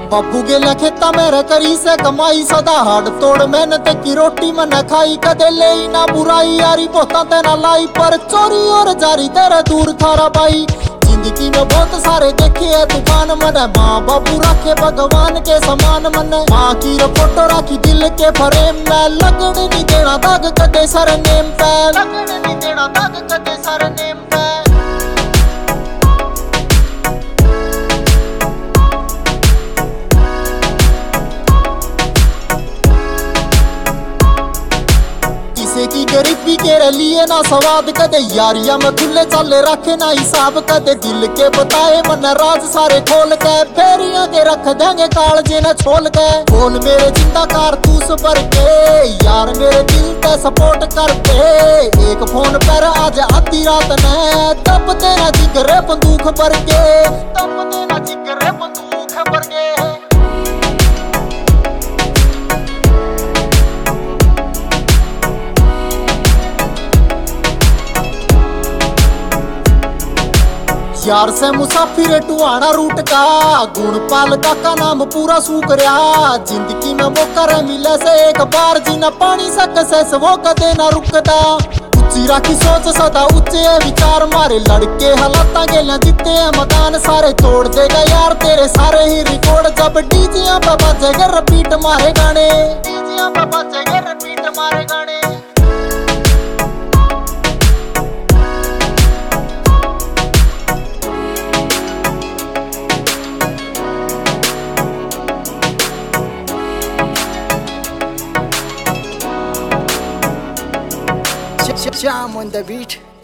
बब्बू गेला खेता मेरे करी से कमाई सदा हाड़ तोड़ मेहनत की रोटी मन खाई कदे ले ना बुराई यारी पोता तेना लाई पर चोरी और जारी तेरे दूर थारा बाई। जिंदगी में बहुत सारे देखे है तूफान मन माँ बाबू रखे भगवान के समान मन माँ की फोटो राखी दिल के फ्रेम में लगने नहीं देना दाग कदे सरनेम पे लगने नहीं देना दाग कदे सरनेम पे। किसी की गरीबी के लिए ना सवाद कदे यारिया में खुले चले रखे ना हिसाब कदे दिल के बताए मन राज सारे खोल के फेरिया के रख देंगे कालजे न छोल के बोल मेरे जिंदा कारतूस भर के यार मेरे दिल पे सपोर्ट करके एक फोन पर आज आधी रात ने तब तेरा जिगर बंदूक भर के तब तेरा जिगर बंदूक भर के। यार से मुसाफिर टुआना रूट का गुणपाल का नाम पूरा सूख रहा जिंदगी में मौका रे मिले से एक बार जीना पानी सक से वो कदे ना रुकता ऊंची राखी सोच सदा ऊंचे विचार मारे लड़के हालात गेला जीते हैं मकान सारे तोड़ देगा यार तेरे सारे ही रिकॉर्ड जब डीजिया पे बजेगा रिपीट मारे गाने डीजिया पे बजेगा रिपीट मारे गाने। Jam on the beat.